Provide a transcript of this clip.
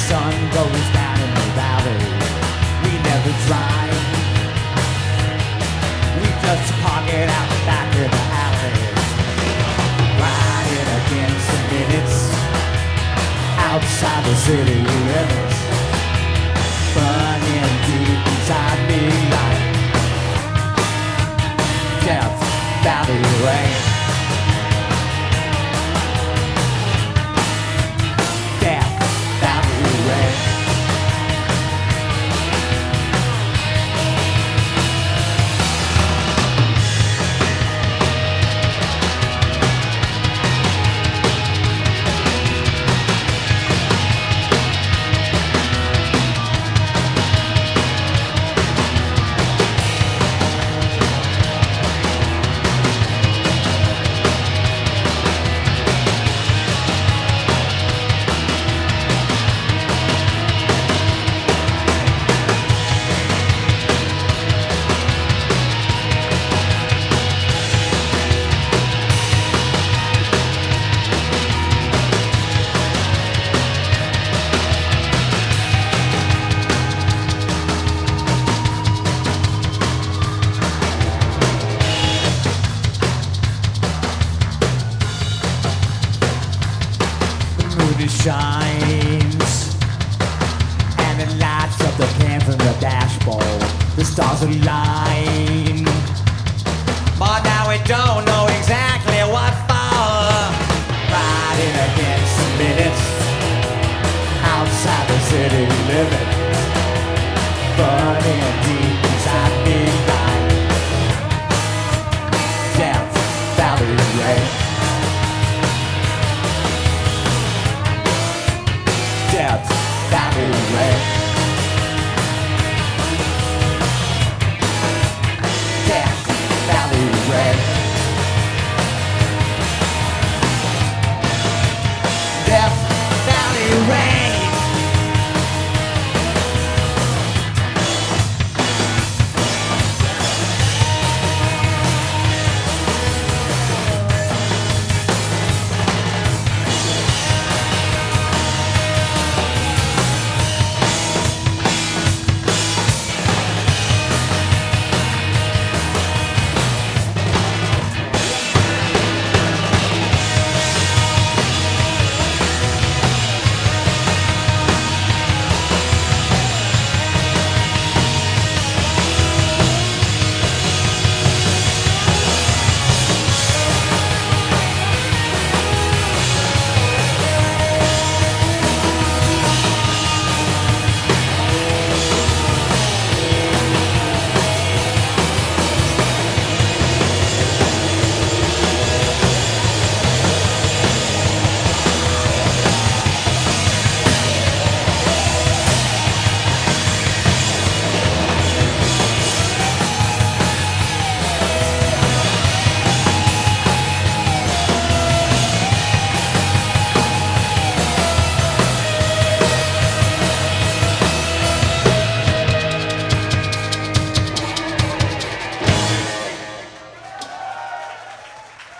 sun goes down in the valley, we never drive. We just park it out back in the alley, riding against the minutes outside the city limits, burning deep inside me like Death Valley rain. Death Valley rain. Shines and it lights up the can from the dashboard. The stars align, but now we don't know exactly what for. Riding against the minutes outside the city limit, burning deep inside me like Death Valley rain. Death Valley rain. Death Valley rain. Death